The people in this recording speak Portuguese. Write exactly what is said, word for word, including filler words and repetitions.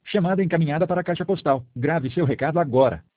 Chamada encaminhada para a caixa postal. Grave seu recado agora.